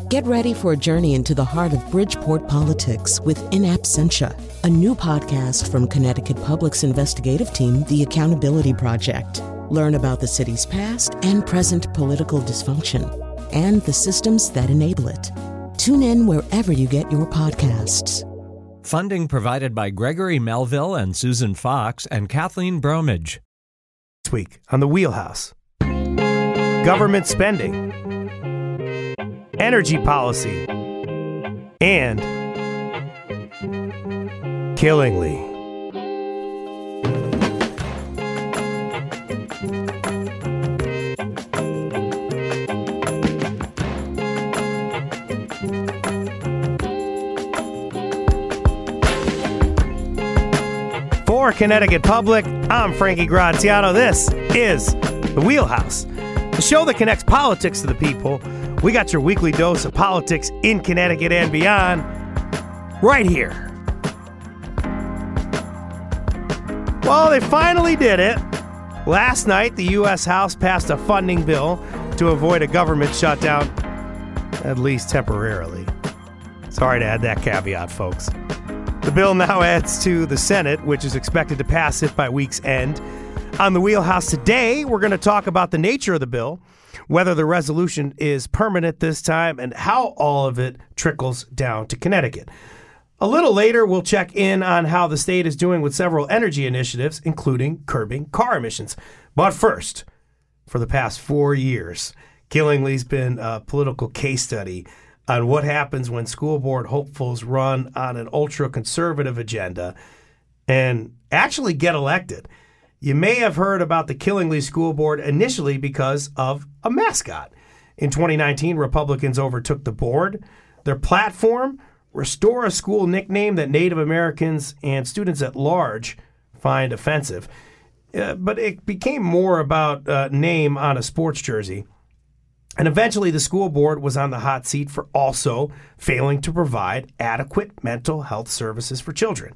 Get ready for a journey into the heart of Bridgeport politics with In Absentia, a new podcast from Connecticut Public's investigative team, The Accountability Project. Learn about the city's past and present political dysfunction and the systems that enable it. Tune in wherever you get your podcasts. Funding provided by Gregory Melville and Susan Fox and Kathleen Bromage. This week on The Wheelhouse, government spending, energy policy, and Killingly. For Connecticut Public, I'm Frankie Graziano. This is The Wheelhouse, the show that connects politics to the people. We got your weekly dose of politics in Connecticut and beyond right here. Well, they finally did it. Last night, the U.S. House passed a funding bill to avoid a government shutdown, at least temporarily. Sorry to add that caveat, folks. The bill now adds to the Senate, which is expected to pass it by week's end. On The Wheelhouse today, we're going to talk about the nature of the bill, whether the resolution is permanent this time, and how all of it trickles down to Connecticut. A little later, we'll check in on how the state is doing with several energy initiatives, including curbing car emissions. But first, for the past 4 years, Killingly's been a political case study on what happens when school board hopefuls run on an ultra-conservative agenda and actually get elected. You may have heard about the Killingly School Board initially because of a mascot. In 2019, Republicans overtook the board. Their platform, restore a school nickname that Native Americans and students at large find offensive. But it became more about name on a sports jersey. And eventually the school board was on the hot seat for also failing to provide adequate mental health services for children.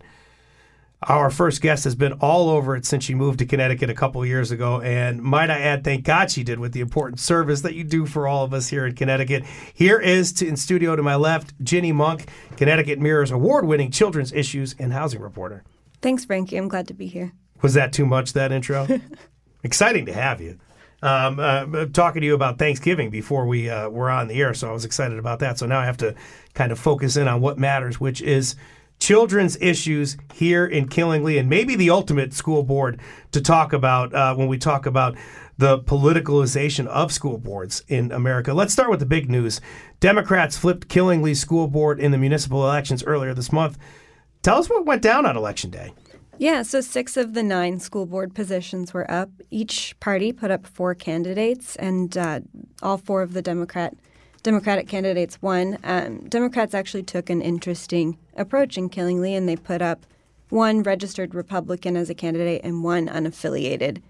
Our first guest has been all over it since she moved to Connecticut a couple of years ago, and might I add, thank God she did, with the important service that you do for all of us here in Connecticut. Here is, in studio to my left, Ginny Monk, Connecticut Mirror's award-winning children's issues and housing reporter. Thanks, Frankie. I'm glad to be here. Was that too much, that intro? Exciting to have you. Talking to you about Thanksgiving before we were on the air, so I was excited about that. So now I have to kind of focus in on what matters, which is children's issues here in Killingly, and maybe the ultimate school board to talk about when we talk about the politicalization of school boards in America. Let's start with the big news. Democrats flipped Killingly School Board in the municipal elections earlier this month. Tell us what went down on Election Day. Yeah, so 6 of the 9 school board positions were up. Each party put up 4 candidates, and all 4 of the Democratic candidates won. Democrats actually took an interesting approach in Killingly, and they put up 1 registered Republican as a candidate and 1 unaffiliated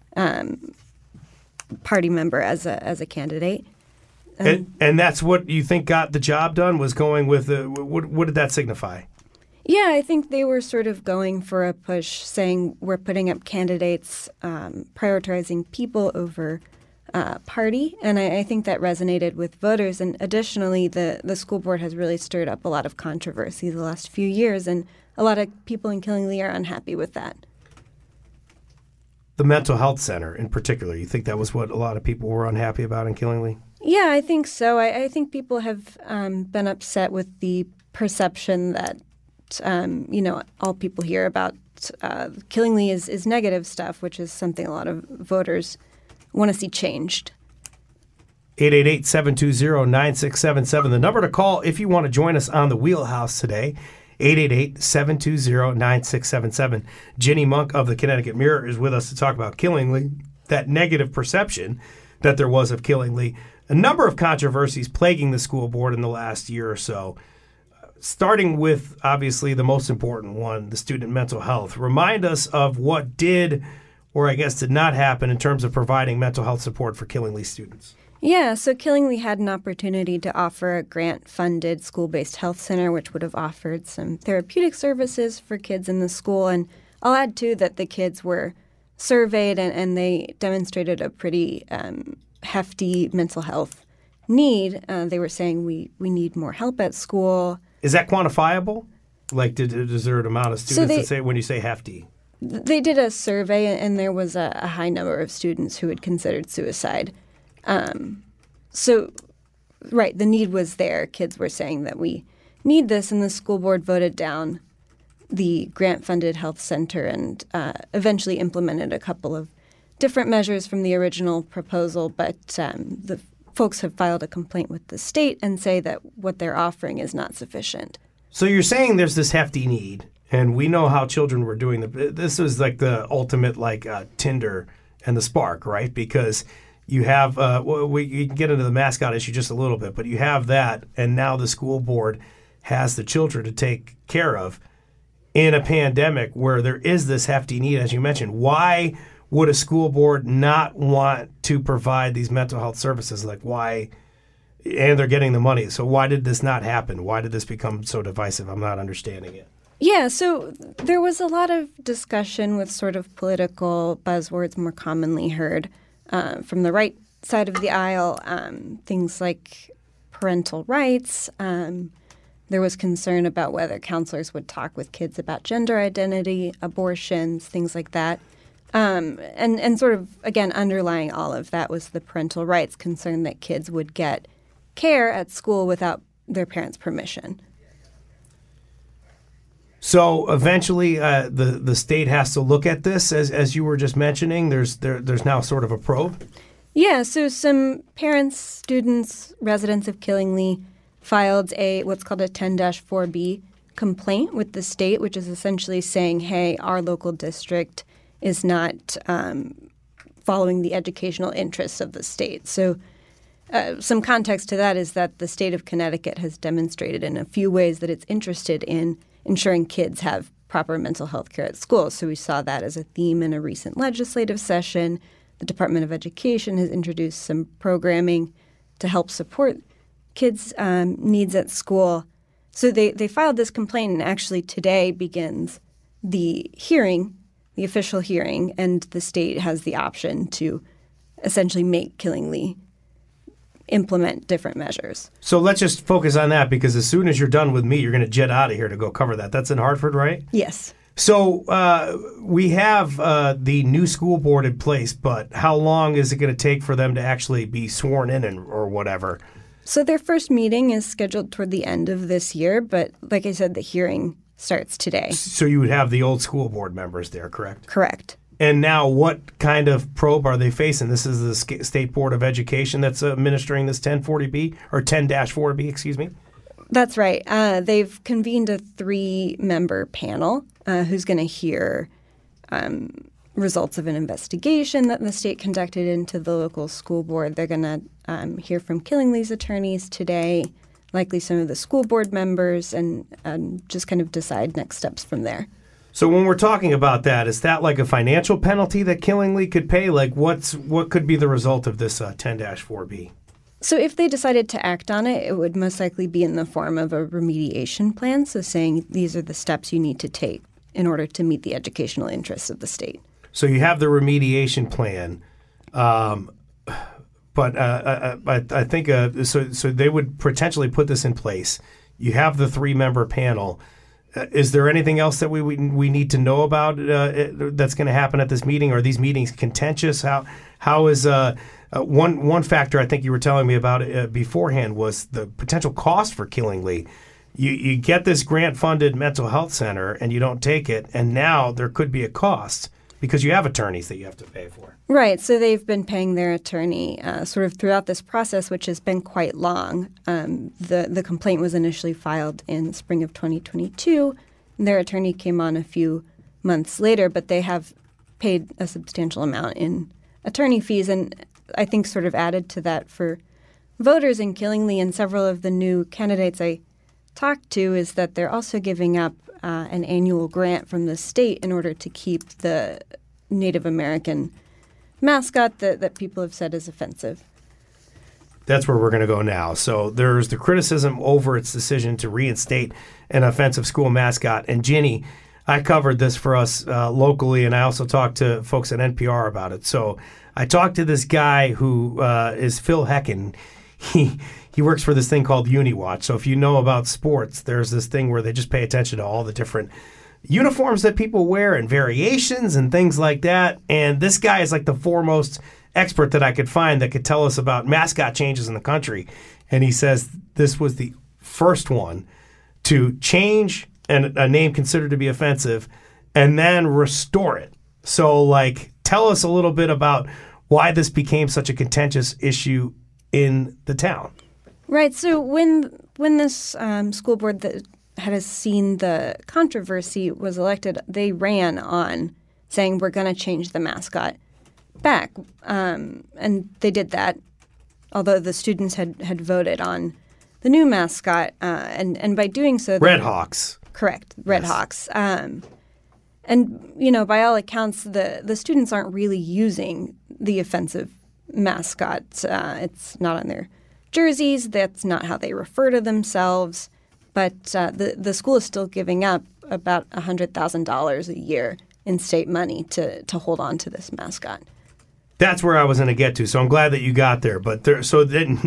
party member as a candidate. And that's what you think got the job done, was going with what did that signify? Yeah, I think they were sort of going for a push, saying we're putting up candidates, prioritizing people over party, and I think that resonated with voters. And additionally, the school board has really stirred up a lot of controversy the last few years, and a lot of people in Killingly are unhappy with that. The mental health center in particular, you think that was what a lot of people were unhappy about in Killingly? Yeah, I think so. I think people have been upset with the perception that all people hear about Killingly is negative stuff, which is something a lot of voters want to see changed. 888-720-9677, the number to call if you want to join us on The Wheelhouse today. 888-720-9677. Ginny Monk of the Connecticut Mirror is with us to talk about Killingly, that negative perception that there was of Killingly. A number of controversies plaguing the school board in the last year or so. Starting with, obviously, the most important one, the student mental health. Remind us of what did, or I guess did not happen in terms of providing mental health support for Killingly students. Yeah, so Killingly had an opportunity to offer a grant-funded school-based health center, which would have offered some therapeutic services for kids in the school. And I'll add, too, that the kids were surveyed and they demonstrated a pretty hefty mental health need. They were saying we need more help at school. Is that quantifiable? Like, is there an amount of students that say when you say hefty? They did a survey, and there was a high number of students who had considered suicide. Right, the need was there. Kids were saying that we need this, and the school board voted down the grant-funded health center and eventually implemented a couple of different measures from the original proposal, but the folks have filed a complaint with the state and say that what they're offering is not sufficient. So you're saying there's this hefty need, and we know how children were doing. This was like the ultimate Tinder and the spark, right? Because you have we can get into the mascot issue just a little bit, but you have that, and now the school board has the children to take care of in a pandemic where there is this hefty need, as you mentioned. Why would a school board not want to provide these mental health services? Like, why? And they're getting the money. So why did this not happen? Why did this become so divisive? I'm not understanding it. Yeah, so there was a lot of discussion with sort of political buzzwords more commonly heard from the right side of the aisle, things like parental rights. There was concern about whether counselors would talk with kids about gender identity, abortions, things like that. And sort of, again, underlying all of that was the parental rights concern that kids would get care at school without their parents' permission. So eventually the state has to look at this, as you were just mentioning. There's now sort of a probe? Yeah, so some parents, students, residents of Killingly filed what's called a 10-4B complaint with the state, which is essentially saying, hey, our local district is not following the educational interests of the state. So some context to that is that the state of Connecticut has demonstrated in a few ways that it's interested in ensuring kids have proper mental health care at school. So we saw that as a theme in a recent legislative session. The Department of Education has introduced some programming to help support kids' needs at school. So they filed this complaint, and actually today begins the hearing, the official hearing, and the state has the option to essentially make Killingly implement different measures. So let's just focus on that, because as soon as you're done with me, you're going to jet out of here to go cover that. That's in Hartford, right? Yes. So we have the new school board in place, but how long is it going to take for them to actually be sworn in or whatever? So their first meeting is scheduled toward the end of this year, but like I said, the hearing starts today. So you would have the old school board members there, correct? Correct. And now what kind of probe are they facing? This is the State Board of Education that's administering this 1040B or 10-4B, excuse me? That's right. They've convened a 3-member panel who's going to hear results of an investigation that the state conducted into the local school board. They're going to hear from Killingly's attorneys today, likely some of the school board members, and just kind of decide next steps from there. So when we're talking about that, is that like a financial penalty that Killingly could pay? Like what could be the result of this 10-4B? So if they decided to act on it, it would most likely be in the form of a remediation plan, so saying these are the steps you need to take in order to meet the educational interests of the state. So you have the remediation plan, but I think so they would potentially put this in place. You have the 3-member panel. Is there anything else that we need to know about that's going to happen at this meeting? Are these meetings contentious? How is one factor I think you were telling me about beforehand was the potential cost for Killingly. You get this grant-funded mental health center and you don't take it, and now there could be a cost because you have attorneys that you have to pay for. Right. So they've been paying their attorney sort of throughout this process, which has been quite long. The complaint was initially filed in the spring of 2022. And their attorney came on a few months later, but they have paid a substantial amount in attorney fees. And I think sort of added to that for voters in Killingly and several of the new candidates I talked to is that they're also giving up an annual grant from the state in order to keep the Native American mascot that people have said is offensive. That's where we're going to go now. So there's the criticism over its decision to reinstate an offensive school mascot. And Ginny, I covered this for us locally, and I also talked to folks at NPR about it. So I talked to this guy who is Phil Hecken. he works for this thing called UniWatch. So if you know about sports, there's this thing where they just pay attention to all the different uniforms that people wear and variations and things like that. And this guy is like the foremost expert that I could find that could tell us about mascot changes in the country. And he says this was the first one to change a name considered to be offensive and then restore it. So, like, tell us a little bit about why this became such a contentious issue in the town. Right. So when this school board that had seen the controversy was elected, they ran on saying we're going to change the mascot back. And they did that, although the students had voted on the new mascot. And by doing so— Red Hawks. Correct. Red Hawks. And, by all accounts, the students aren't really using the offensive mascot. It's not on their jerseys. That's not how they refer to themselves. But the school is still giving up about $100,000 a year in state money to hold on to this mascot. That's where I was going to get to. So I'm glad that you got there. But so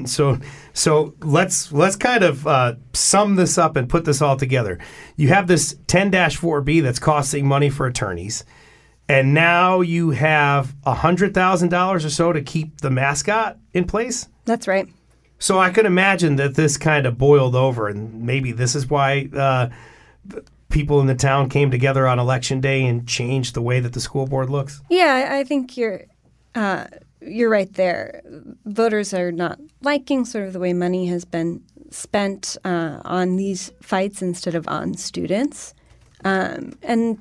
let's kind of sum this up and put this all together. You have this 10-4B that's costing money for attorneys, and now you have $100,000 or so to keep the mascot in place. That's right. So I could imagine that this kind of boiled over, and maybe this is why people in the town came together on Election Day and changed the way that the school board looks. Yeah, I think you're right there. Voters are not liking sort of the way money has been spent on these fights instead of on students. And,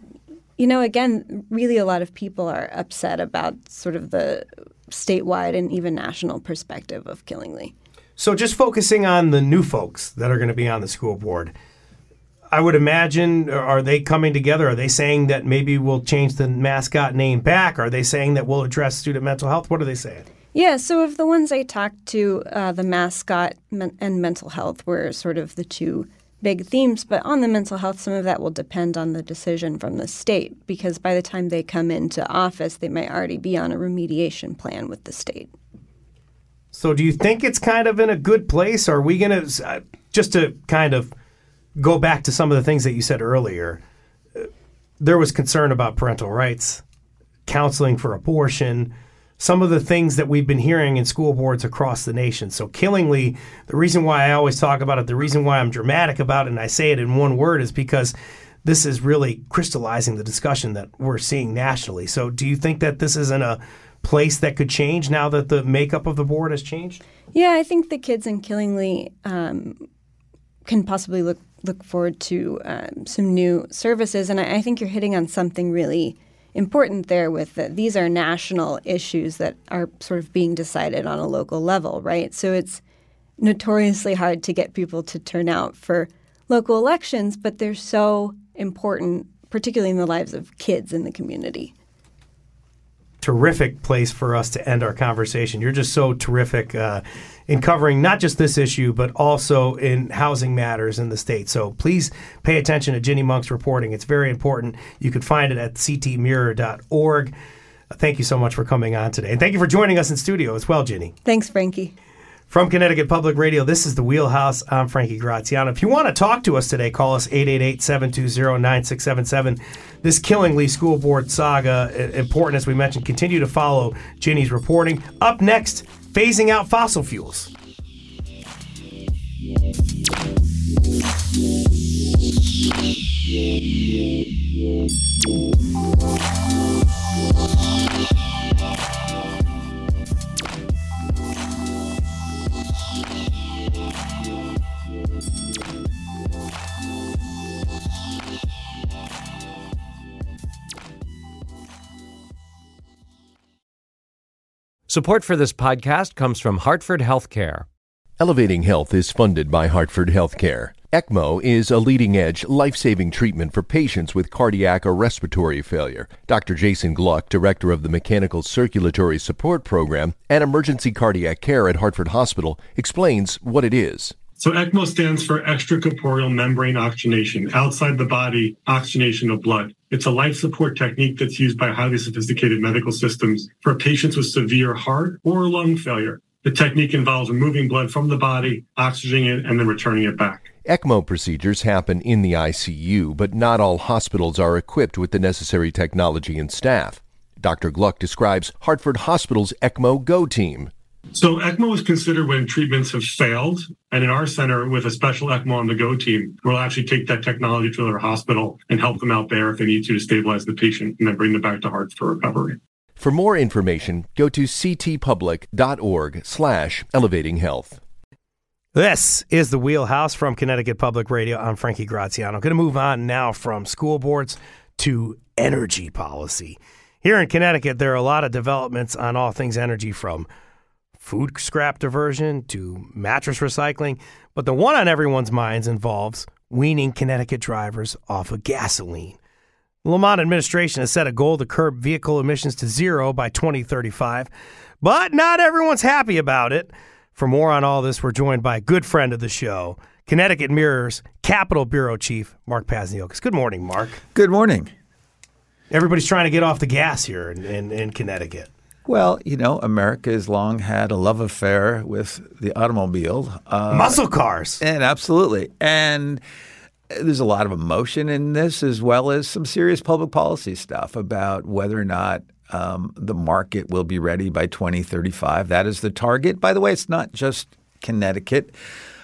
again, really a lot of people are upset about sort of the statewide and even national perspective of Killingly. So just focusing on the new folks that are going to be on the school board, I would imagine, are they coming together? Are they saying that maybe we'll change the mascot name back? Are they saying that we'll address student mental health? What are they saying? Yeah, so of the ones I talked to, the mascot and mental health were sort of the two big themes. But on the mental health, some of that will depend on the decision from the state, because by the time they come into office, they might already be on a remediation plan with the state. So do you think it's kind of in a good place? Are we going to, just to kind of go back to some of the things that you said earlier, there was concern about parental rights, counseling for abortion, some of the things that we've been hearing in school boards across the nation. So Killingly, the reason why I always talk about it, the reason why I'm dramatic about it, and I say it in one word, is because this is really crystallizing the discussion that we're seeing nationally. So do you think that this is in a place that could change now that the makeup of the board has changed? Yeah, I think the kids in Killingly can possibly look forward to some new services. And I think you're hitting on something really important there with that these are national issues that are sort of being decided on a local level, right? So it's notoriously hard to get people to turn out for local elections, but they're so important, particularly in the lives of kids in the community. Terrific place for us to end our conversation. You're just so terrific in covering not just this issue, but also in housing matters in the state. So please pay attention to Ginny Monk's reporting. It's very important. You can find it at ctmirror.org. Thank you so much for coming on today. And thank you for joining us in studio as well, Ginny. Thanks, Frankie. From Connecticut Public Radio, this is The Wheelhouse. I'm Frankie Graziano. If you want to talk to us today, call us 888-720-9677. This Killingly School Board saga, important as we mentioned, continue to follow Ginny's reporting. Up next, phasing out fossil fuels. Support for this podcast comes from Hartford Healthcare. Elevating Health is funded by Hartford Healthcare. ECMO is a leading-edge, life-saving treatment for patients with cardiac or respiratory failure. Dr. Jason Gluck, director of the Mechanical Circulatory Support Program and Emergency Cardiac Care at Hartford Hospital, explains what it is. So ECMO stands for extracorporeal membrane oxygenation, outside the body oxygenation of blood. It's a life support technique that's used by highly sophisticated medical systems for patients with severe heart or lung failure. The technique involves removing blood from the body, oxygenating it, and then returning it back. ECMO procedures happen in the ICU, but not all hospitals are equipped with the necessary technology and staff. Dr. Gluck describes Hartford Hospital's ECMO Go team. So ECMO is considered when treatments have failed. And in our center, with a special ECMO on the Go team, we'll actually take that technology to their hospital and help them out there if they need to stabilize the patient and then bring them back to Hartford for recovery. For more information, go to ctpublic.org/elevatinghealth. This is the Wheelhouse from Connecticut Public Radio. I'm Frankie Graziano. Going to move on now from school boards to energy policy. Here in Connecticut, there are a lot of developments on all things energy, from food scrap diversion to mattress recycling. But the one on everyone's minds involves weaning Connecticut drivers off of gasoline. The Lamont administration has set a goal to curb vehicle emissions to zero by 2035, but not everyone's happy about it. For more on all this, we're joined by a good friend of the show, Connecticut Mirror's Capitol Bureau Chief, Mark Pazniokas. Good morning, Mark. Good morning. Everybody's trying to get off the gas here in Connecticut. Well, you know, America has long had a love affair with the automobile. Muscle cars. And absolutely. And there's a lot of emotion in this, as well as some serious public policy stuff about whether or not the market will be ready by 2035. That is the target. By the way, it's not just Connecticut.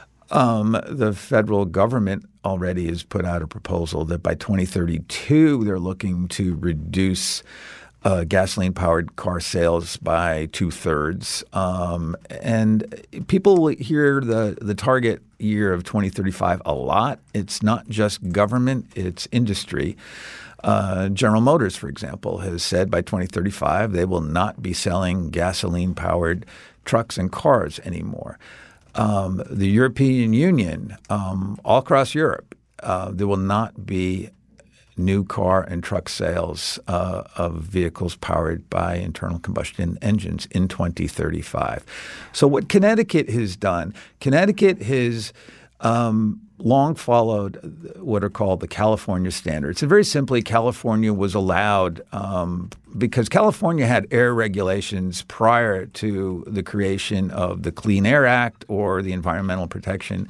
The federal government already has put out a proposal that by 2032, they're looking to reduce gasoline-powered car sales by 2/3. And people hear the target year of 2035 a lot. It's not just government, it's industry. General Motors, for example, has said by 2035 they will not be selling gasoline-powered trucks and cars anymore. The European Union, all across Europe, there will not be new car and truck sales of vehicles powered by internal combustion engines in 2035. So what Connecticut has done, Connecticut has long followed what are called the California standards. And very simply, California was allowed because California had air regulations prior to the creation of the Clean Air Act or the Environmental Protection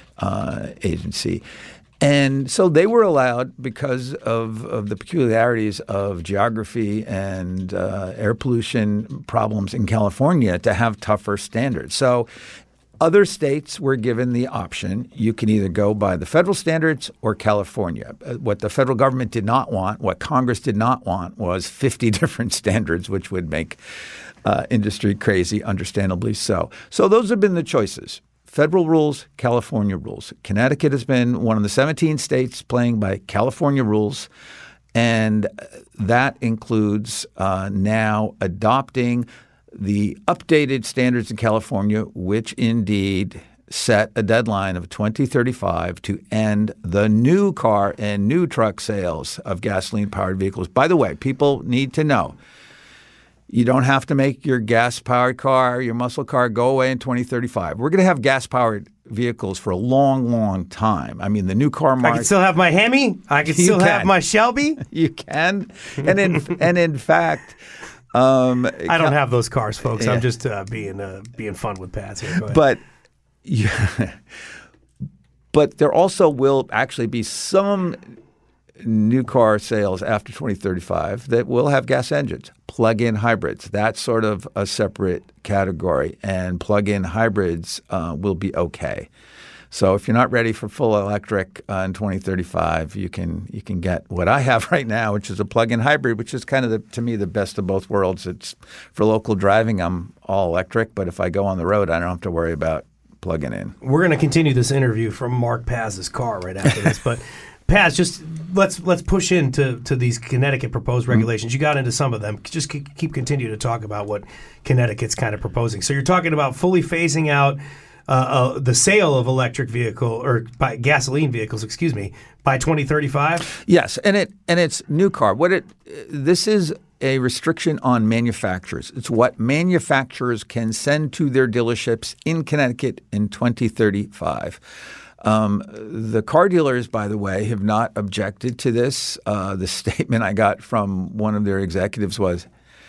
Agency. And so they were allowed, because of the peculiarities of geography and air pollution problems in California, to have tougher standards. So other states were given the option. You can either go by the federal standards or California. What the federal government did not want, what Congress did not want, was 50 different standards, which would make industry crazy, understandably so. So those have been the choices. Federal rules, California rules. Connecticut has been one of the 17 states playing by California rules, and that includes now adopting the updated standards in California, which indeed set a deadline of 2035 to end the new car and new truck sales of gasoline-powered vehicles. By the way, people need to know, you don't have to make your gas-powered car, your muscle car, go away in 2035. We're going to have gas-powered vehicles for a long, long time. I mean, the new car market. I can still have my Hemi. I can still have my Shelby. You can. And in fact, I don't have those cars, folks. Yeah. I'm just being fun with Pats here. Go ahead. But there also will actually be some new car sales after 2035 that will have gas engines, plug-in hybrids. That's sort of a separate category, and plug-in hybrids will be okay. So if you're not ready for full electric in 2035, you can get what I have right now, which is a plug-in hybrid, which is kind of, to me, the best of both worlds. It's for local driving, I'm all electric, but if I go on the road, I don't have to worry about plugging in. We're going to continue this interview from Mark Paz's car right after this, but Paz, just let's push into these Connecticut proposed regulations. You got into some of them. Just continue to talk about what Connecticut's kind of proposing. So you're talking about fully phasing out the sale of electric vehicle or by gasoline vehicles, by 2035. Yes, and it's new car. This is a restriction on manufacturers. It's what manufacturers can send to their dealerships in Connecticut in 2035. The car dealers, by the way, have not objected to this. The statement I got from one of their executives was,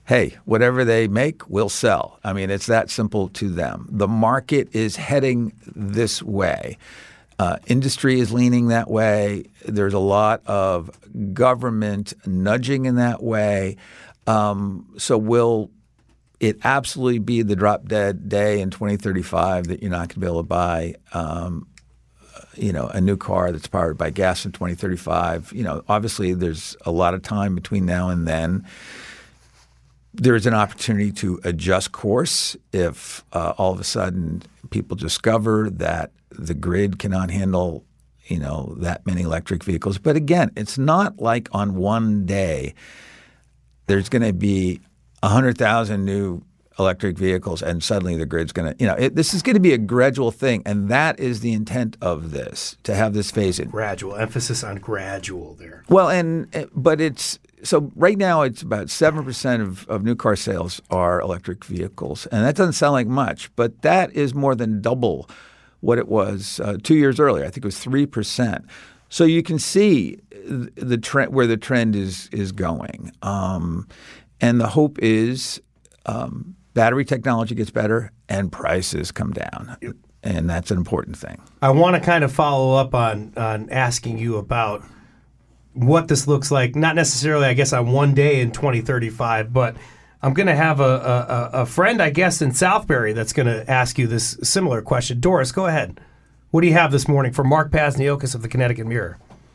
hey, whatever they make, we'll sell. I mean, it's that simple to them. The market is heading this way. Industry is leaning that way. There's a lot of government nudging in that way. So will it absolutely be the drop dead day in 2035 that you're not going to be able to buy a new car that's powered by gas in 2035? Obviously there's a lot of time between now and then. There's an opportunity to adjust course if all of a sudden people discover that the grid cannot handle, that many electric vehicles. But again, it's not like on one day there's going to be 100,000 new electric vehicles and suddenly the grid's going to, this is going to be a gradual thing. And that is the intent of this, to have this phase in. Gradual, emphasis on gradual there. Well, so right now it's about 7% of new car sales are electric vehicles. And that doesn't sound like much, but that is more than double what it was 2 years earlier. I think it was 3%. So you can see the trend, where the trend is going. And the hope is battery technology gets better and prices come down. Yep. And that's an important thing. I want to kind of follow up on asking you about what this looks like, not necessarily, I guess, on one day in 2035, but I'm going to have a friend, I guess, in Southbury that's going to ask you this similar question. Doris, go ahead. What do you have this morning from Mark Pazniokis of the Connecticut Mirror?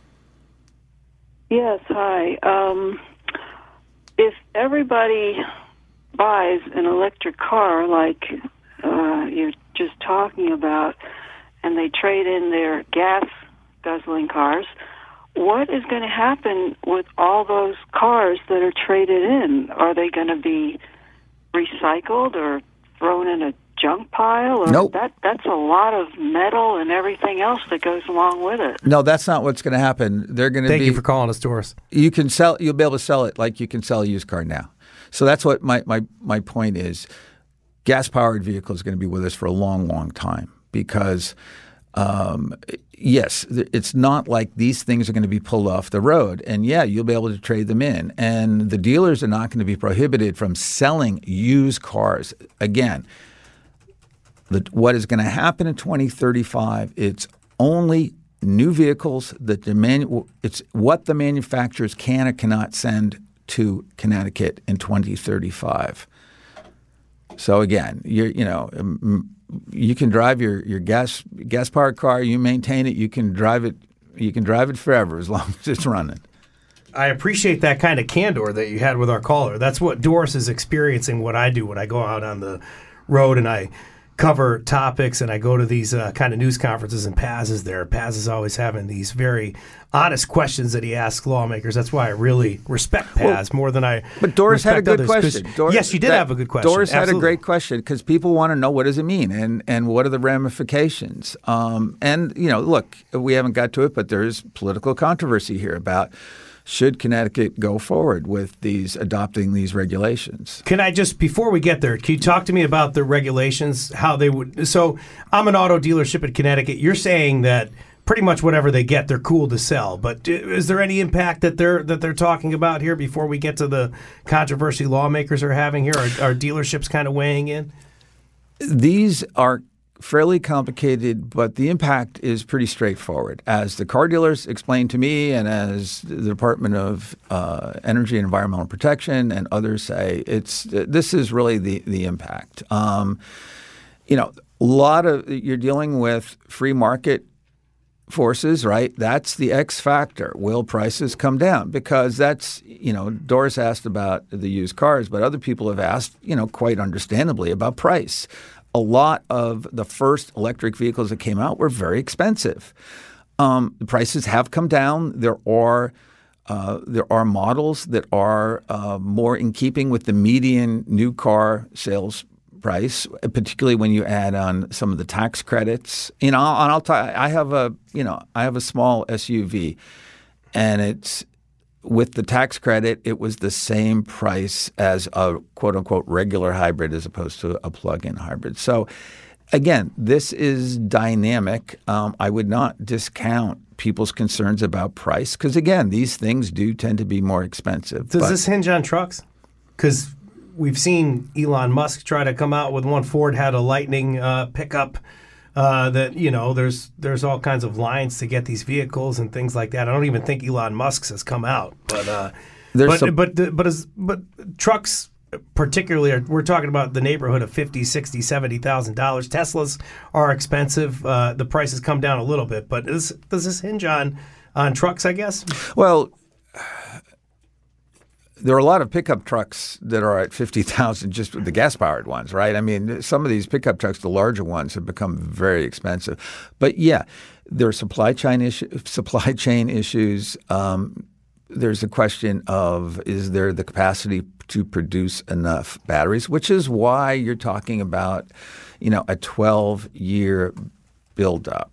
Yes, hi. If everybody buys an electric car like you're just talking about, and they trade in their gas-guzzling cars, what is going to happen with all those cars that are traded in? Are they going to be recycled or thrown in a junk pile? Or nope. That's a lot of metal and everything else that goes along with it. No, that's not what's going to happen. They're going to Thank you for calling us, Doris. You'll be able to sell it like you can sell a used car now. So that's what my point is. Gas-powered vehicles are going to be with us for a long, long time because yes, it's not like these things are going to be pulled off the road. And yeah, you'll be able to trade them in. And the dealers are not going to be prohibited from selling used cars. Again, what is going to happen in 2035, it's only new vehicles that it's what the manufacturers can or cannot send to Connecticut in 2035. So again, you can drive your gas powered car. You maintain it. You can drive it forever as long as it's running. I appreciate that kind of candor that you had with our caller. That's what Doris is experiencing. What I do when I go out on the road and I cover topics and I go to these kind of news conferences, and Paz is there. Paz is always having these very honest questions that he asks lawmakers. That's why I really respect Paz more than I But Doris had a good others, question. Yes, she did have a good question. Doris Absolutely. had a great question because people want to know, what does it mean and what are the ramifications? Look, we haven't got to it, but there's political controversy here about should Connecticut go forward with adopting these regulations? Can I just, before we get there, can you talk to me about the regulations, how they would? So I'm an auto dealership in Connecticut. You're saying that pretty much whatever they get, they're cool to sell. But is there any impact that they're talking about here before we get to the controversy lawmakers are having here? Are dealerships kind of weighing in? These are fairly complicated, but the impact is pretty straightforward. As the car dealers explained to me, and as the Department of Energy and Environmental Protection and others say, this is really the impact. You're dealing with free market forces, right? That's the X factor. Will prices come down? Because that's, Doris asked about the used cars, but other people have asked, quite understandably, about price. A lot of the first electric vehicles that came out were very expensive. The prices have come down. There are models that are more in keeping with the median new car sales price, particularly when you add on some of the tax credits. I have a small SUV, and it's with the tax credit, it was the same price as a quote-unquote regular hybrid as opposed to a plug-in hybrid. So, again, this is dynamic. I would not discount people's concerns about price because, again, these things do tend to be more expensive. Does this hinge on trucks? Because we've seen Elon Musk try to come out with one. Ford had a Lightning pickup. That there's all kinds of lines to get these vehicles and things like that. I don't even think Elon Musk's has come out, but trucks particularly we're talking about the neighborhood of $50,000, $60,000, $70,000. Teslas are expensive. The prices come down a little bit, but does this hinge on trucks? I guess. Well, there are a lot of pickup trucks that are at $50,000, just the gas-powered ones, right? I mean, some of these pickup trucks, the larger ones, have become very expensive. But yeah, there are supply chain issues. There's a question of, is there the capacity to produce enough batteries, which is why you're talking about, a 12-year buildup.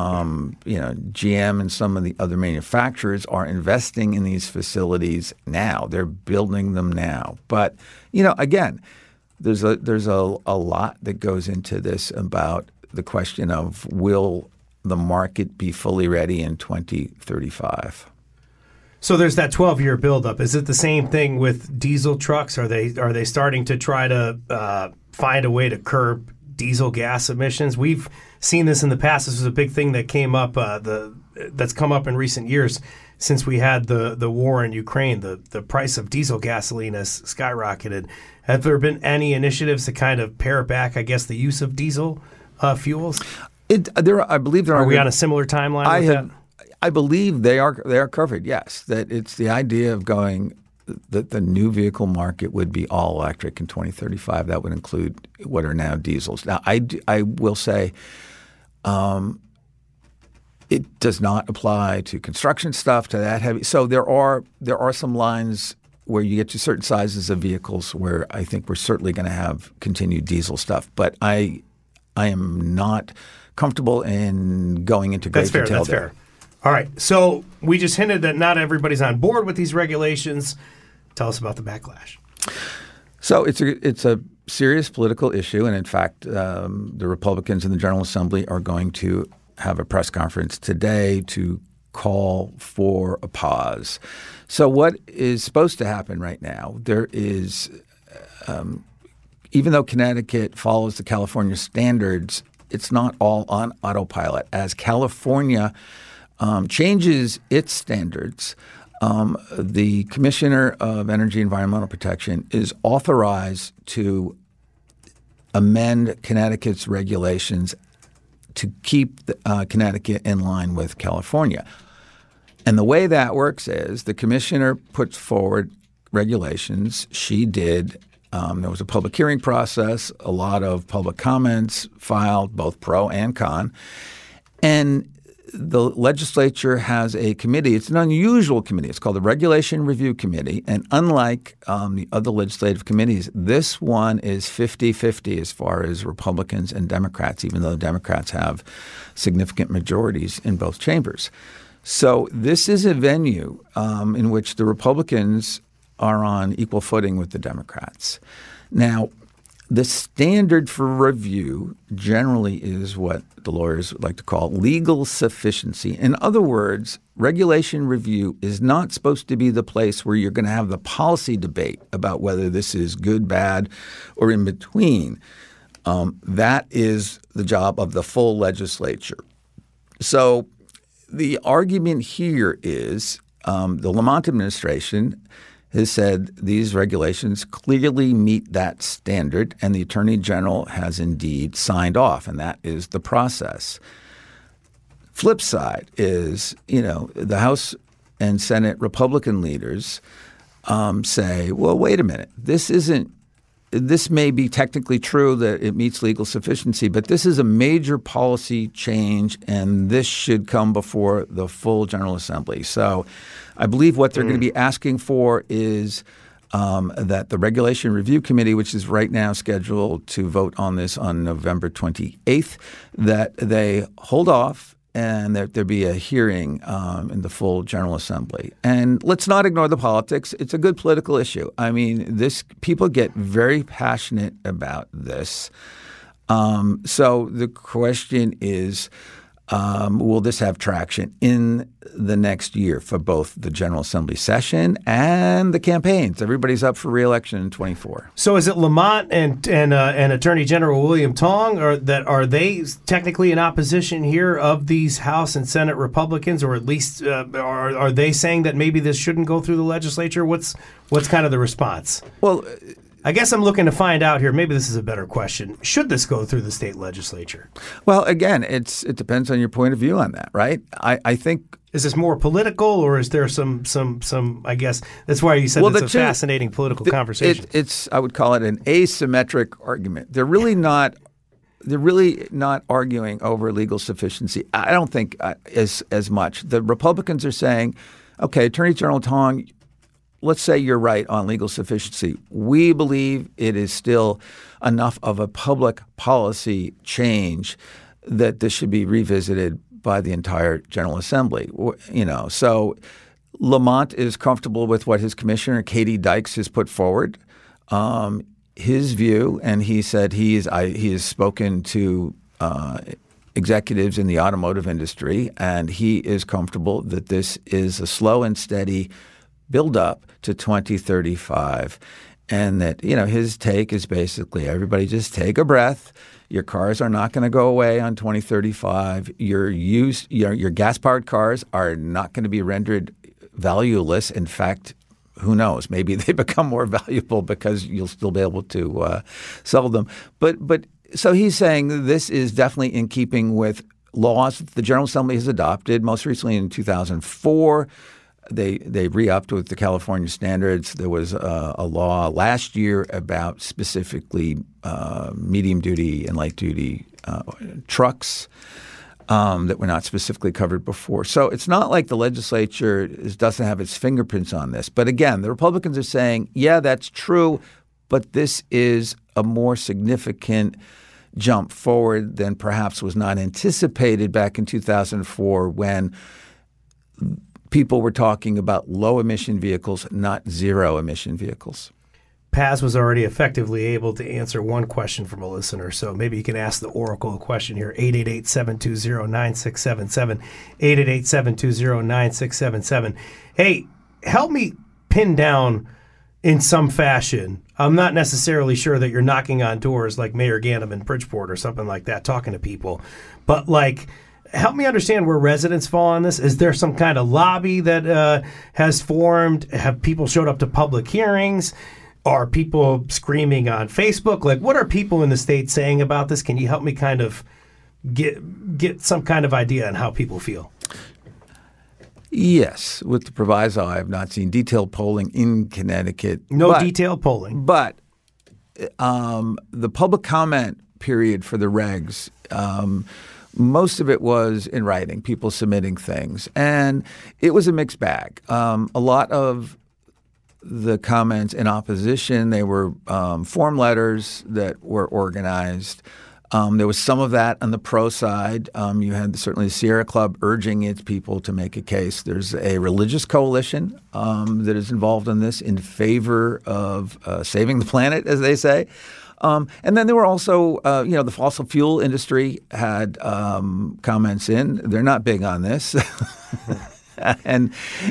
GM and some of the other manufacturers are investing in these facilities now. They're building them now. But, again, there's a lot that goes into this about the question of, will the market be fully ready in 2035? So there's that 12-year buildup. Is it the same thing with diesel trucks? Are they starting to try to find a way to curb diesel gas emissions? We've seen this in the past. This was a big thing that came up that's come up in recent years since we had the war in Ukraine. The price of diesel gasoline has skyrocketed. Have there been any initiatives to kind of pare back, I guess, the use of diesel fuels? I believe there are. Are we on a similar timeline with that? I believe they are covered, yes. That it's the idea of going that the new vehicle market would be all electric in 2035. That would include what are now diesels. Now, I will say it does not apply to construction stuff, to that heavy. So there are some lines where you get to certain sizes of vehicles where I think we're certainly going to have continued diesel stuff. But I am not comfortable in going into great detail there. That's fair. All right. So we just hinted that not everybody's on board with these regulations. Tell us about the backlash. So it's a serious political issue, and in fact, the Republicans in the General Assembly are going to have a press conference today to call for a pause. So what is supposed to happen right now? There is, even though Connecticut follows the California standards, it's not all on autopilot. As California changes its standards, the Commissioner of Energy and Environmental Protection is authorized to amend Connecticut's regulations to keep Connecticut in line with California. And the way that works is the commissioner puts forward regulations. She did. There was a public hearing process, a lot of public comments filed, both pro and con. And the legislature has a committee. It's an unusual committee. It's called the Regulation Review Committee. And unlike the other legislative committees, this one is 50-50 as far as Republicans and Democrats, even though Democrats have significant majorities in both chambers. So this is a venue in which the Republicans are on equal footing with the Democrats. Now, the standard for review generally is what the lawyers like to call legal sufficiency. In other words, regulation review is not supposed to be the place where you're going to have the policy debate about whether this is good, bad, or in between. That is the job of the full legislature. So the argument here is the Lamont administration has said these regulations clearly meet that standard, and the Attorney General has indeed signed off, and that is the process. Flip side is, the House and Senate Republican leaders say, well, wait a minute, this may be technically true that it meets legal sufficiency, but this is a major policy change, and this should come before the full General Assembly. So I believe what they're going to be asking for is that the Regulation Review Committee, which is right now scheduled to vote on this on November 28th, that they hold off and that there be a hearing in the full General Assembly. And let's not ignore the politics. It's a good political issue. I mean, people get very passionate about this. So the question is, will this have traction in the next year for both the General Assembly session and the campaigns? Everybody's up for re-election in 24. So is it Lamont and Attorney General William Tong, or that are they technically in opposition here of these House and Senate Republicans, or at least are they saying that maybe this shouldn't go through the legislature? What's kind of the response? Well, I guess I'm looking to find out here. Maybe this is a better question. Should this go through the state legislature? Well, again, it depends on your point of view on that, right? I think. Is this more political, or is there some? I guess that's why you said it's a fascinating political conversation. It's I would call it an asymmetric argument. They're really not arguing over legal sufficiency. I don't think as much. The Republicans are saying, okay, Attorney General Tong, let's say you're right on legal sufficiency. We believe it is still enough of a public policy change that this should be revisited by the entire General Assembly. So Lamont is comfortable with what his commissioner, Katie Dykes, has put forward. His view, and he said he has spoken to executives in the automotive industry, and he is comfortable that this is a slow and steady build up to 2035, and that his take is basically everybody just take a breath. Your cars are not going to go away on 2035. Your gas-powered cars are not going to be rendered valueless. In fact, who knows? Maybe they become more valuable because you'll still be able to sell them. But so he's saying this is definitely in keeping with laws that the General Assembly has adopted. Most recently in 2004. They re-upped with the California standards. There was a law last year about specifically medium-duty and light-duty trucks that were not specifically covered before. So it's not like the legislature doesn't have its fingerprints on this. But again, the Republicans are saying, yeah, that's true, but this is a more significant jump forward than perhaps was not anticipated back in 2004 when people were talking about low-emission vehicles, not zero-emission vehicles. Paz was already effectively able to answer one question from a listener, so maybe you can ask the Oracle a question here, 888-720-9677, 888-720-9677. Hey, help me pin down in some fashion. I'm not necessarily sure that you're knocking on doors like Mayor Ganim in Bridgeport or something like that, talking to people, but help me understand where residents fall on this. Is there some kind of lobby that has formed? Have people showed up to public hearings? Are people screaming on Facebook? What are people in the state saying about this? Can you help me kind of get some kind of idea on how people feel? Yes. With the proviso, I have not seen detailed polling in Connecticut. Detailed polling. But the public comment period for the regs most of it was in writing, people submitting things. And it was a mixed bag. A lot of the comments in opposition, they were form letters that were organized. There was some of that on the pro side. You had certainly the Sierra Club urging its people to make a case. There's a religious coalition that is involved in this in favor of saving the planet, as they say. And then there were also, the fossil fuel industry had comments in. They're not big on this. And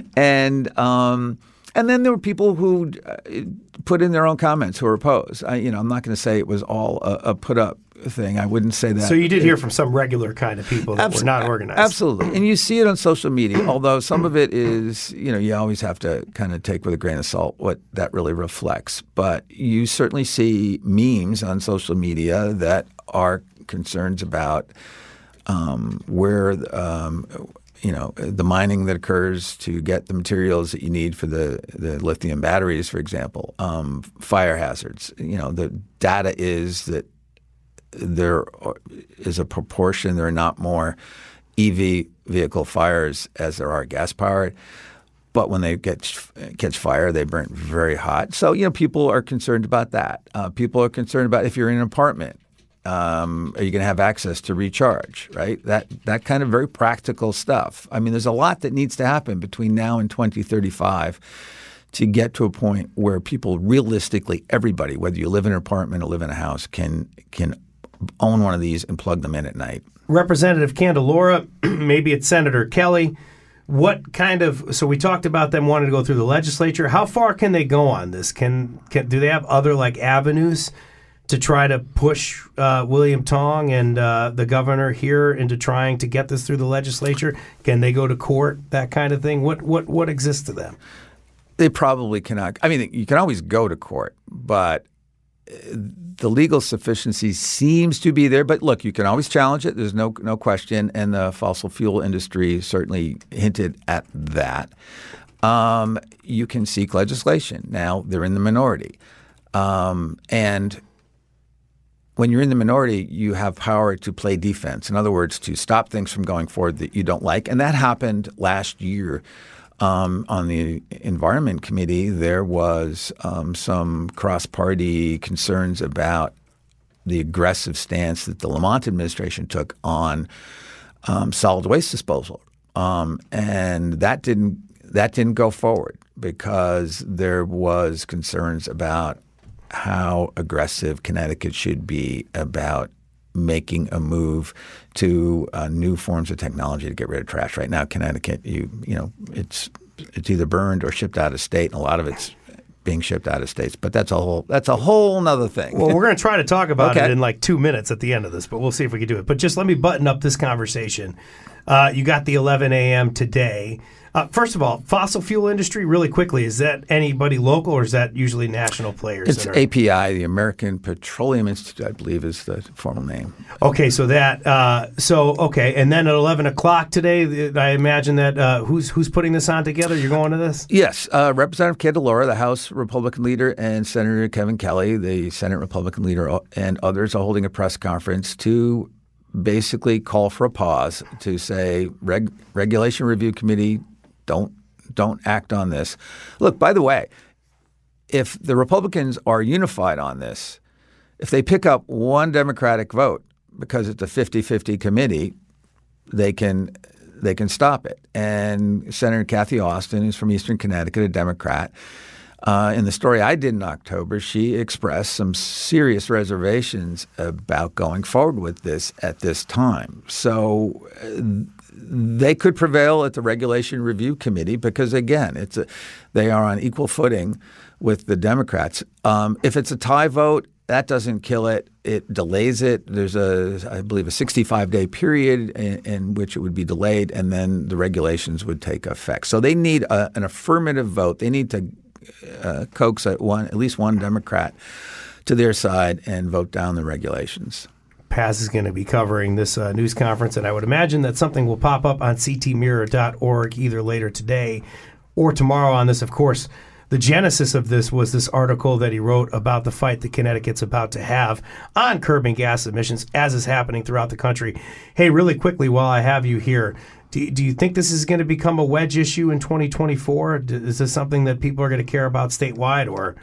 then there were people who put in their own comments who were opposed. I'm not going to say it was all a put up thing. I wouldn't say that. So you did hear from some regular kind of people that were not organized. Absolutely. And you see it on social media, although some of it is, you always have to kind of take with a grain of salt what that really reflects. But you certainly see memes on social media that are concerns about where the mining that occurs to get the materials that you need for the lithium batteries, for example, fire hazards. The data is that there is a proportion. There are not more EV vehicle fires as there are gas-powered. But when they catch fire, they burn very hot. So, people are concerned about that. People are concerned about if you're in an apartment, are you going to have access to recharge, right? That kind of very practical stuff. I mean, there's a lot that needs to happen between now and 2035 to get to a point where people realistically, everybody, whether you live in an apartment or live in a house, can own one of these and plug them in at night. Representative Candelora, maybe it's Senator Kelly. What kind of, so we talked about them wanting to go through the legislature. How far can they go on this? Do they have other avenues to try to push William Tong and the governor here into trying to get this through the legislature? Can they go to court, that kind of thing? What exists to them? They probably cannot. I mean, you can always go to court, but the legal sufficiency seems to be there. But look, you can always challenge it. There's no question. And the fossil fuel industry certainly hinted at that. You can seek legislation. Now, they're in the minority. And when you're in the minority, you have power to play defense. In other words, to stop things from going forward that you don't like. And that happened last year. On the Environment Committee, there was some cross-party concerns about the aggressive stance that the Lamont administration took on solid waste disposal, and that didn't go forward because there was concerns about how aggressive Connecticut should be about making a move to new forms of technology to get rid of trash. Right now, Connecticut, it's either burned or shipped out of state, and a lot of it's being shipped out of states. But that's a whole nother thing. Well, we're going to try to talk about it in 2 minutes at the end of this, but we'll see if we can do it. But just let me button up this conversation. You got the 11 a.m. today. First of all, fossil fuel industry, really quickly, is that anybody local or is that usually national players? It's API, the American Petroleum Institute, I believe is the formal name. Okay, so and then at 11 o'clock today, I imagine that who's putting this on together? You're going to this? Yes. Representative Candelora, the House Republican leader, and Senator Kevin Kelly, the Senate Republican leader, and others are holding a press conference to basically call for a pause to say, Regulation Review Committee, don't act on this. Look, by the way, if the Republicans are unified on this, if they pick up one Democratic vote because it's a 50-50 committee, they can stop it. And Senator Kathy Austin, who's from Eastern Connecticut, a Democrat, in the story I did in October, she expressed some serious reservations about going forward with this at this time. So they could prevail at the Regulation Review Committee because, again, they are on equal footing with the Democrats. If it's a tie vote, that doesn't kill it. It delays it. There's I believe, a 65-day period in which it would be delayed, and then the regulations would take effect. So they need an affirmative vote. They need to coax at least one Democrat to their side and vote down the regulations. Paz is going to be covering this news conference, and I would imagine that something will pop up on ctmirror.org either later today or tomorrow on this. Of course, the genesis of this was this article that he wrote about the fight that Connecticut's about to have on curbing gas emissions, as is happening throughout the country. Hey, really quickly, while I have you here, do you think this is going to become a wedge issue in 2024? Is this something that people are going to care about statewide, or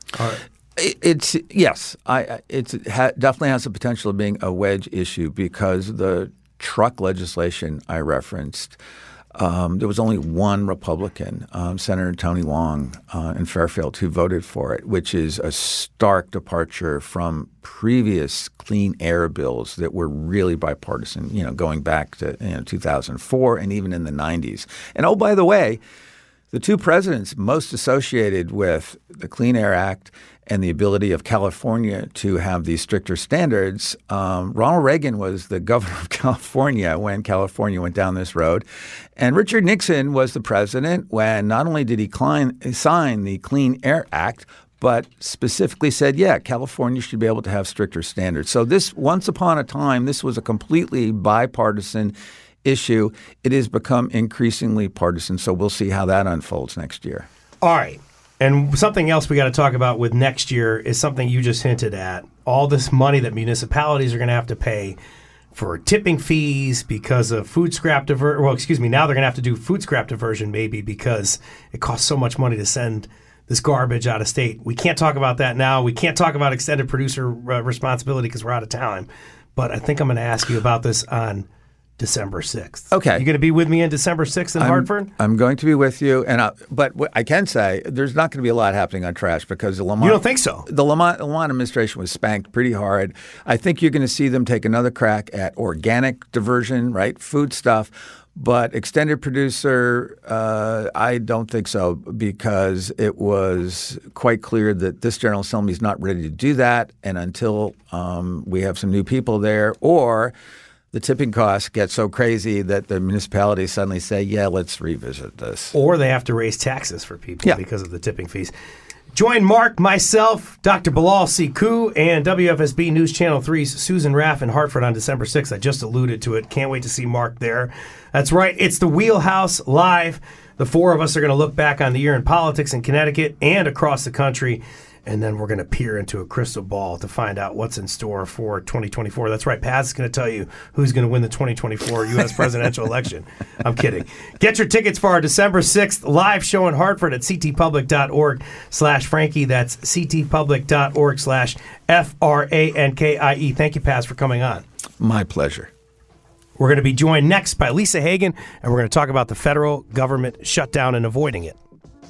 Yes. It definitely has the potential of being a wedge issue because the truck legislation I referenced, there was only one Republican, Senator Tony Long in Fairfield, who voted for it, which is a stark departure from previous clean air bills that were really bipartisan, going back to 2004 and even in the 90s. And oh, by the way, the two presidents most associated with the Clean Air Act and the ability of California to have these stricter standards, Ronald Reagan was the governor of California when California went down this road. And Richard Nixon was the president when not only did he sign the Clean Air Act, but specifically said, California should be able to have stricter standards. So this, once upon a time, this was a completely bipartisan issue. It has become increasingly partisan, so we'll see how that unfolds next year. All right. And something else we got to talk about with next year is something you just hinted at. All this money that municipalities are going to have to pay for tipping fees because of food scrap diversion. Well, excuse me, now they're going to have to do food scrap diversion maybe because it costs so much money to send this garbage out of state. We can't talk about that now. We can't talk about extended producer responsibility because we're out of time. But I think I'm going to ask you about this on December 6th. Okay. You going to be with me on December 6th in Hartford? I'm going to be with you, but what I can say, there's not going to be a lot happening on trash because the Lamont. You don't think so? The Lamont administration was spanked pretty hard. I think you're going to see them take another crack at organic diversion, right? Food stuff. But extended producer, I don't think so, because it was quite clear that this General Assembly is not ready to do that. And until we have some new people there, or the tipping costs get so crazy that the municipalities suddenly say, yeah, let's revisit this. Or they have to raise taxes for people because of the tipping fees. Join Mark, myself, Dr. Bilal Sekou, and WFSB News Channel 3's Susan Raff in Hartford on December 6th. I just alluded to it. Can't wait to see Mark there. That's right. It's the Wheelhouse Live. The four of us are going to look back on the year in politics in Connecticut and across the country. And then we're going to peer into a crystal ball to find out what's in store for 2024. That's right. Paz is going to tell you who's going to win the 2024 U.S. presidential election. I'm kidding. Get your tickets for our December 6th live show in Hartford at ctpublic.org/Frankie. That's ctpublic.org/FRANKIE. Thank you, Paz, for coming on. My pleasure. We're going to be joined next by Lisa Hagen, and we're going to talk about the federal government shutdown and avoiding it.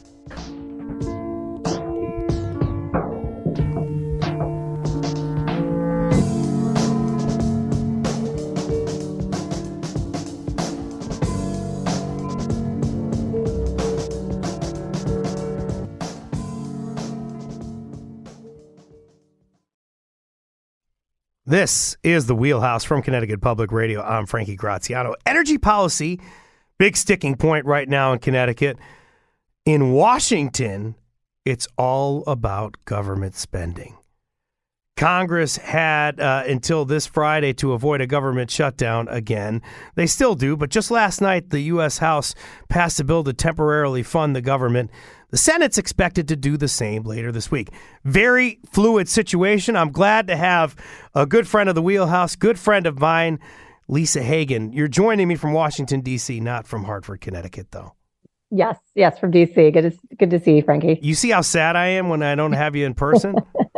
This is the Wheelhouse from Connecticut Public Radio. I'm Frankie Graziano. Energy policy, big sticking point right now in Connecticut. In Washington, it's all about government spending. Congress had until this Friday to avoid a government shutdown again. They still do, but just last night, the U.S. House passed a bill to temporarily fund the government. The Senate's expected to do the same later this week. Very fluid situation. I'm glad to have a good friend of the Wheelhouse, good friend of mine, Lisa Hagen. You're joining me from Washington, D.C., not from Hartford, Connecticut, though. Yes, from D.C. Good to see you, Frankie. You see how sad I am when I don't have you in person?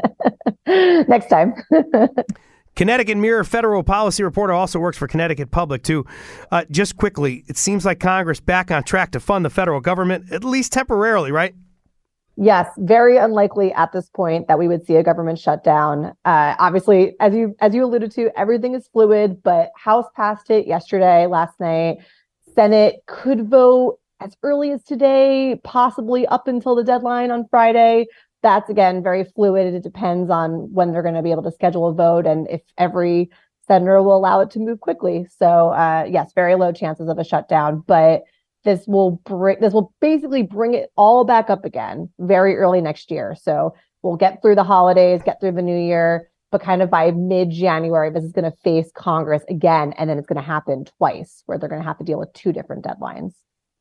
Next time. Connecticut Mirror federal policy reporter also works for Connecticut Public, too. Just quickly, it seems like Congress back on track to fund the federal government, at least temporarily, right? Yes, very unlikely at this point that we would see a government shutdown. Obviously, as you alluded to, everything is fluid, but House passed it last night. Senate could vote as early as today, possibly up until the deadline on Friday. That's, again, very fluid. It depends on when they're going to be able to schedule a vote and if every senator will allow it to move quickly. So, yes, very low chances of a shutdown. But this will basically bring it all back up again very early next year. So we'll get through the holidays, get through the new year, but kind of by mid-January, this is going to face Congress again, and then it's going to happen twice, where they're going to have to deal with two different deadlines.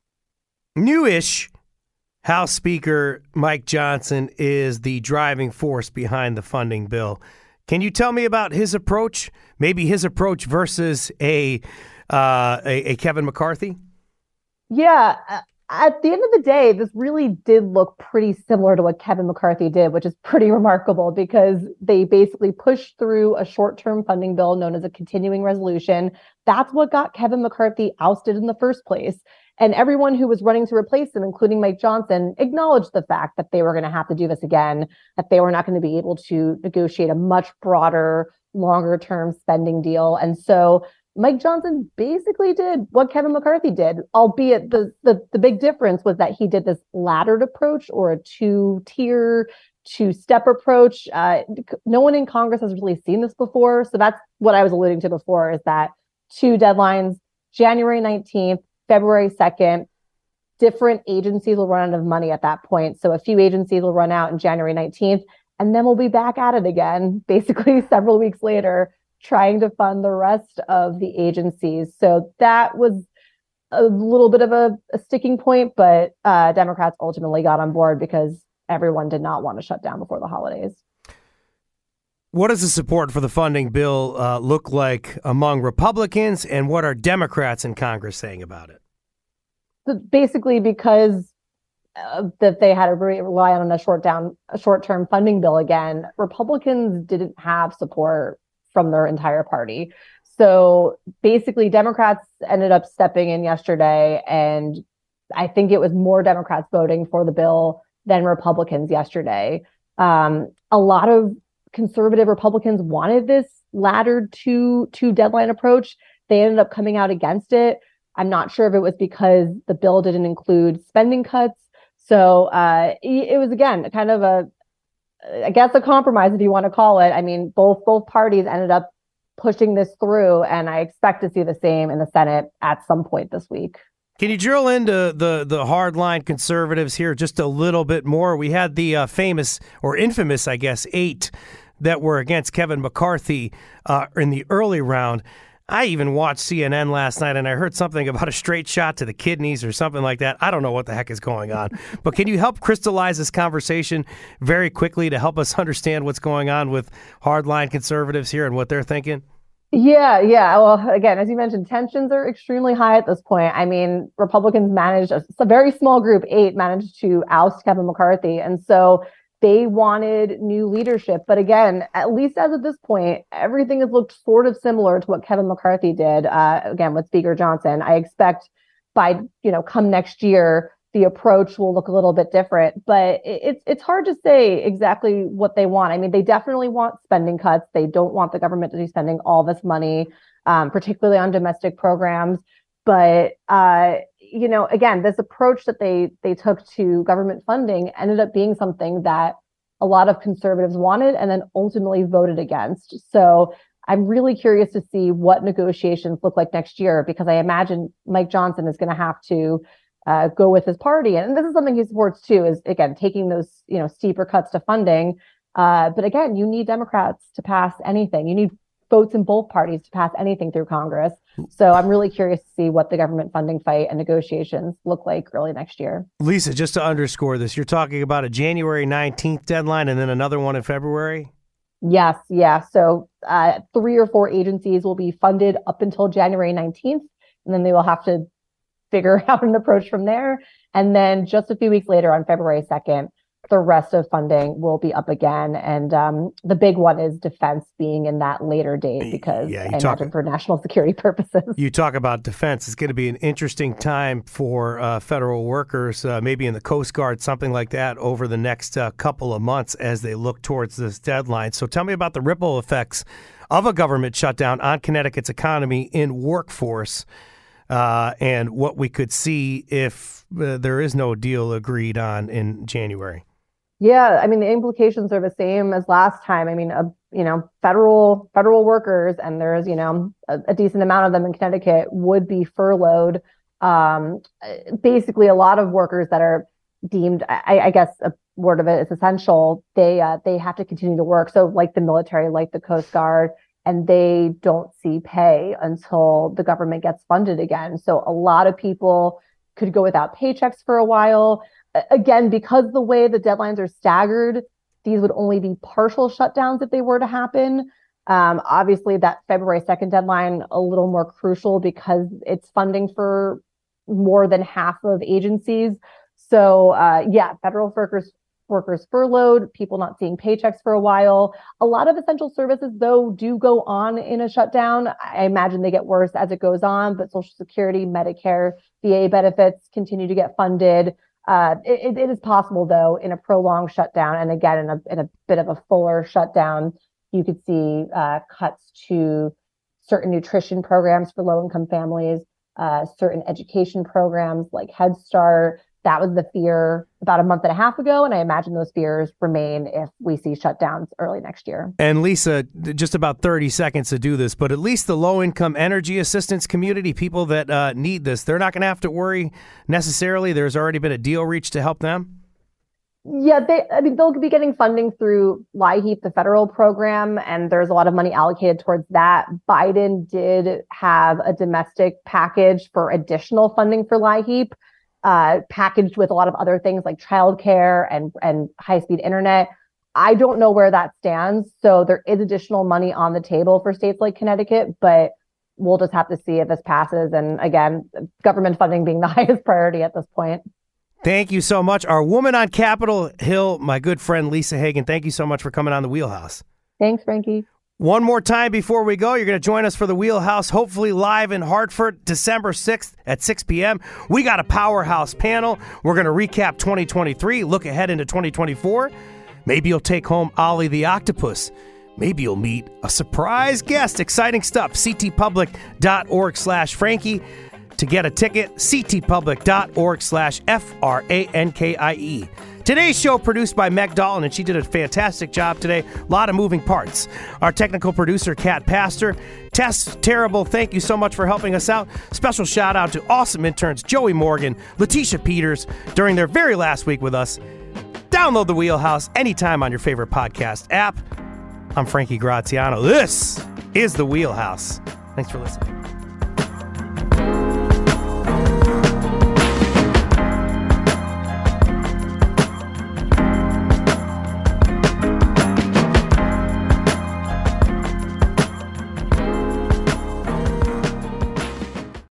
Newish. House Speaker Mike Johnson is the driving force behind the funding bill. Can you tell me about his approach? Maybe his approach versus a Kevin McCarthy? Yeah. At the end of the day, this really did look pretty similar to what Kevin McCarthy did, which is pretty remarkable because they basically pushed through a short-term funding bill known as a continuing resolution. That's what got Kevin McCarthy ousted in the first place. And everyone who was running to replace him, including Mike Johnson, acknowledged the fact that they were going to have to do this again, that they were not going to be able to negotiate a much broader, longer-term spending deal. And so Mike Johnson basically did what Kevin McCarthy did, albeit the big difference was that he did this laddered approach or a two-tier, two-step approach. No one in Congress has really seen this before. So that's what I was alluding to before, is that two deadlines, January 19th, February 2nd, different agencies will run out of money at that point. So a few agencies will run out in January 19th, and then we'll be back at it again, basically several weeks later, trying to fund the rest of the agencies. So that was a little bit of a sticking point, but Democrats ultimately got on board because everyone did not want to shut down before the holidays. What does the support for the funding bill look like among Republicans, and what are Democrats in Congress saying about it? So basically, because that they had to rely on a short-term funding bill again, Republicans didn't have support from their entire party. So basically, Democrats ended up stepping in yesterday, and I think it was more Democrats voting for the bill than Republicans yesterday. A lot of conservative Republicans wanted this laddered two deadline approach. They ended up coming out against it. I'm not sure if it was because the bill didn't include spending cuts. So it was, again, kind of a compromise, if you want to call it. I mean, both parties ended up pushing this through, and I expect to see the same in the Senate at some point this week. Can you drill into the hardline conservatives here just a little bit more? We had the famous, or infamous, I guess, 8 that were against Kevin McCarthy in the early round. I even watched CNN last night, and I heard something about a straight shot to the kidneys or something like that. I don't know what the heck is going on. But can you help crystallize this conversation very quickly to help us understand what's going on with hardline conservatives here and what they're thinking? Yeah. Well, again, as you mentioned, tensions are extremely high at this point. I mean, Republicans managed, a very small group, 8, managed to oust Kevin McCarthy. And so they wanted new leadership. But again, at least as of this point, everything has looked sort of similar to what Kevin McCarthy did, again, with Speaker Johnson. I expect by, come next year, the approach will look a little bit different. But it's hard to say exactly what they want. I mean, they definitely want spending cuts. They don't want the government to be spending all this money, particularly on domestic programs. But again, this approach that they took to government funding ended up being something that a lot of conservatives wanted and then ultimately voted against. So I'm really curious to see what negotiations look like next year, because I imagine Mike Johnson is going to have to go with his party. And this is something he supports too, is, again, taking those steeper cuts to funding. But again, you need Democrats to pass anything. You need votes in both parties to pass anything through Congress. So I'm really curious to see what the government funding fight and negotiations look like early next year. Lisa, just to underscore this, you're talking about a January 19th deadline and then another one in February? Yes. Yeah. So 3 or 4 agencies will be funded up until January 19th, and then they will have to figure out an approach from there. And then just a few weeks later, on February 2nd, the rest of funding will be up again. And the big one is defense being in that later date, because I imagine for national security purposes. You talk about defense. It's going to be an interesting time for federal workers, maybe in the Coast Guard, something like that, over the next couple of months as they look towards this deadline. So tell me about the ripple effects of a government shutdown on Connecticut's economy in workforce, and what we could see if there is no deal agreed on in January. Yeah, I mean, the implications are the same as last time. I mean, federal workers, and there's, a decent amount of them in Connecticut, would be furloughed. Basically, a lot of workers that are deemed, I guess a word of it is essential, they have to continue to work. So like the military, like the Coast Guard, and they don't see pay until the government gets funded again. So a lot of people could go without paychecks for a while. Again, because the way the deadlines are staggered, these would only be partial shutdowns if they were to happen. Obviously, that February 2nd deadline, a little more crucial because it's funding for more than half of agencies. So federal workers furloughed, people not seeing paychecks for a while. A lot of essential services, though, do go on in a shutdown. I imagine they get worse as it goes on, but Social Security, Medicare, VA benefits continue to get funded. It is possible, though, in a prolonged shutdown, and again, in a bit of a fuller shutdown, you could see cuts to certain nutrition programs for low-income families, certain education programs like Head Start. That was the fear about a month and a half ago, and I imagine those fears remain if we see shutdowns early next year. And Lisa, just about 30 seconds to do this, but at least the low-income energy assistance community, people that need this, they're not going to have to worry necessarily. There's already been a deal reached to help them? Yeah, they'll be getting funding through LIHEAP, the federal program, and there's a lot of money allocated towards that. Biden did have a domestic package for additional funding for LIHEAP, packaged with a lot of other things like childcare and high-speed internet. I don't know where that stands. So there is additional money on the table for states like Connecticut, but we'll just have to see if this passes. And again, government funding being the highest priority at this point. Thank you so much. Our woman on Capitol Hill, my good friend Lisa Hagen, thank you so much for coming on The Wheelhouse. Thanks, Frankie. One more time before we go, you're going to join us for the Wheelhouse, hopefully live in Hartford, December 6th at 6 p.m. We got a powerhouse panel. We're going to recap 2023, look ahead into 2024. Maybe you'll take home Ollie the Octopus. Maybe you'll meet a surprise guest. Exciting stuff. ctpublic.org/Frankie. To get a ticket, ctpublic.org/FRANKIE. Today's show produced by Meg Dalton, and she did a fantastic job today. A lot of moving parts. Our technical producer, Kat Pastor. Tess Terrible, thank you so much for helping us out. Special shout out to awesome interns Joey Morgan, Letitia Peters, during their very last week with us. Download the Wheelhouse anytime on your favorite podcast app. I'm Frankie Graziano. This is the Wheelhouse. Thanks for listening.